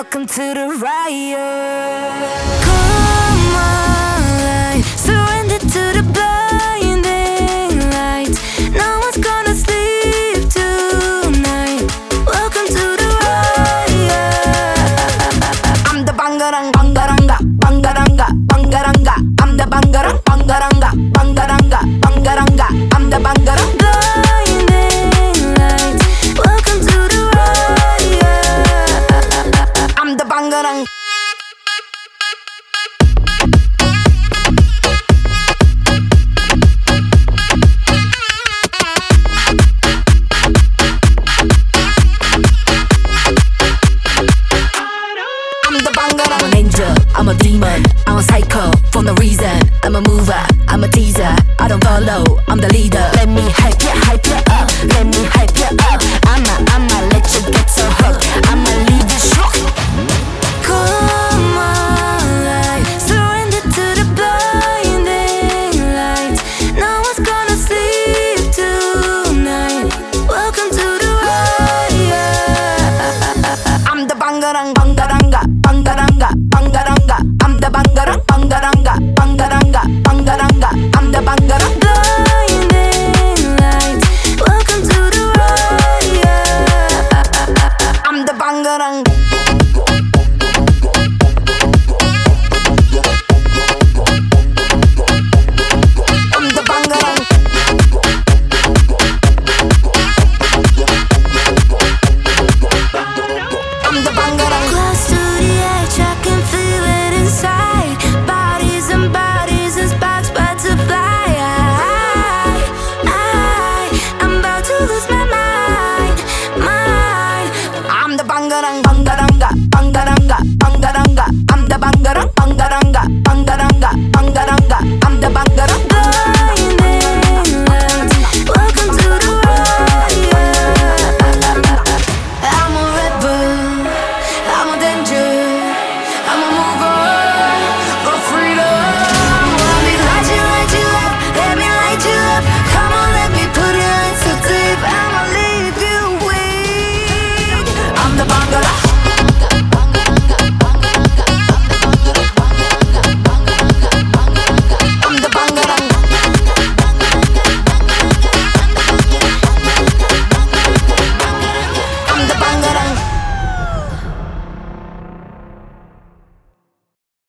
welcome to the riot. Come on, surrender to the blinding lights. No one's gonna sleep tonight. Welcome to the riot. I'm the bangarang, bangaranga, bangaranga, bangaranga. I'm the bangarang, bangaranga, bangaranga, bangaranga. I'm the bangarang. Blinding lights. Welcome to the riot. I'm the bangarang. I'm an angel, I'm a demon, I'm a psycho, for no reason. I'm a mover, I'm a teaser, I don't follow, I'm the leader. Let me hype ya,